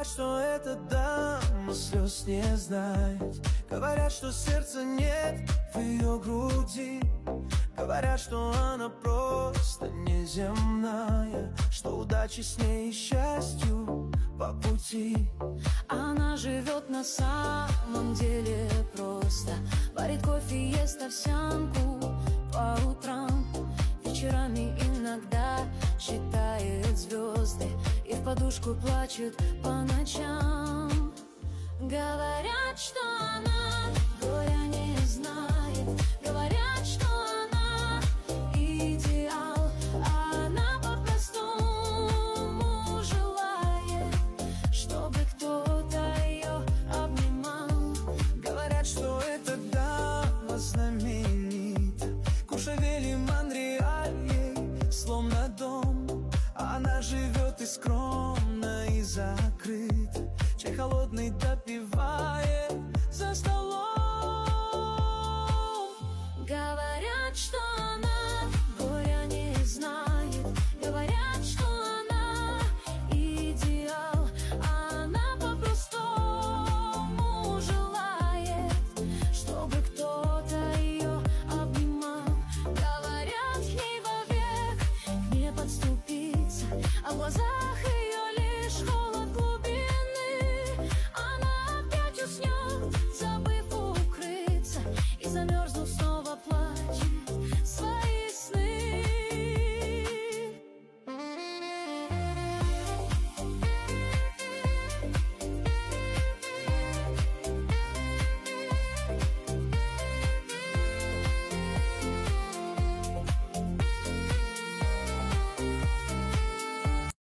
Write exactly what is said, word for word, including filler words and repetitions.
Говорят, что эта дама слез не знает. Говорят, что сердца нет в ее груди. Говорят, что она просто неземная, что удачи с ней и счастью по пути. Она живет на самом деле просто. Варит кофе, ест овсянку по утрам. Вечерами иногда считает звезды и в подушку плачет по ночам. Говорят, что она горя не знает. Говорят, что она идеал, а она по-простому желает, чтобы кто-то ее обнимал. Говорят, что эта дама знаменита. Куршавель, Монреаль ей словно дом. Она живет и скромно, и закрыта. Чай холодный допивает за столом.